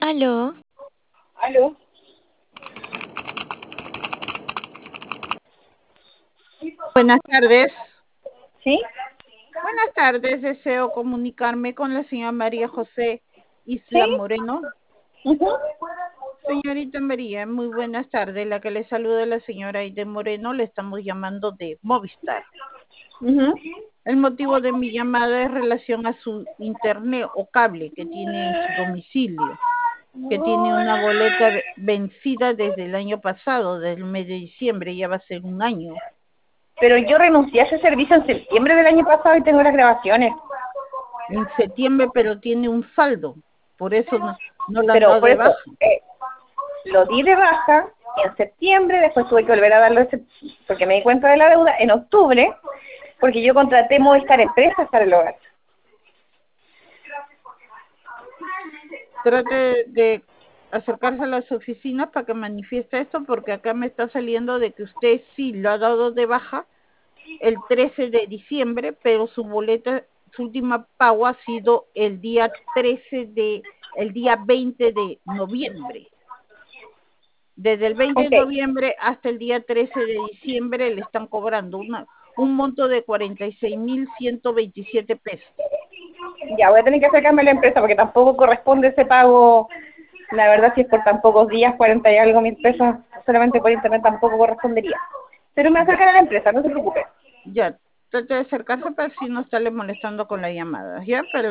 Aló, ¿Aló? Buenas tardes. ¿Sí? Buenas tardes. Deseo comunicarme con la señora María José ¿Sí? Isla Moreno. Ujú. Señorita María, muy buenas tardes. La que le saluda la señora Aide Moreno. Le estamos llamando de Movistar. Ujú. El motivo de mi llamada es relación a su internet o cable que tiene en su domicilio, que tiene una boleta vencida desde el año pasado, desde el mes de diciembre, ya va a ser un año. Pero yo renuncié a ese servicio en septiembre del año pasado y tengo las grabaciones. En septiembre, pero tiene un saldo. Por eso no la han Pero dado por de eso, baja. lo di de baja en septiembre, después tuve que volver a darlo porque me di cuenta de la deuda en octubre, porque yo contraté Movistar Empresas para el hogar. Trate de acercarse a las oficinas para que manifieste esto, porque acá me está saliendo de que usted sí lo ha dado de baja el 13 de diciembre, pero su boleta, su última pago ha sido el día 20 de noviembre. Desde el 20 de Ok, noviembre hasta el día 13 de diciembre le están cobrando un monto de 46.127 pesos. ya voy a tener que acercarme a la empresa porque tampoco corresponde ese pago. La verdad, si es por tan pocos días, 40 y algo mil pesos, solamente por internet tampoco correspondería. Pero me Ya, acercaré a la empresa, no se preocupe. ya, trate de acercarse para si no estarle molestando con la llamada, ¿ya? Pero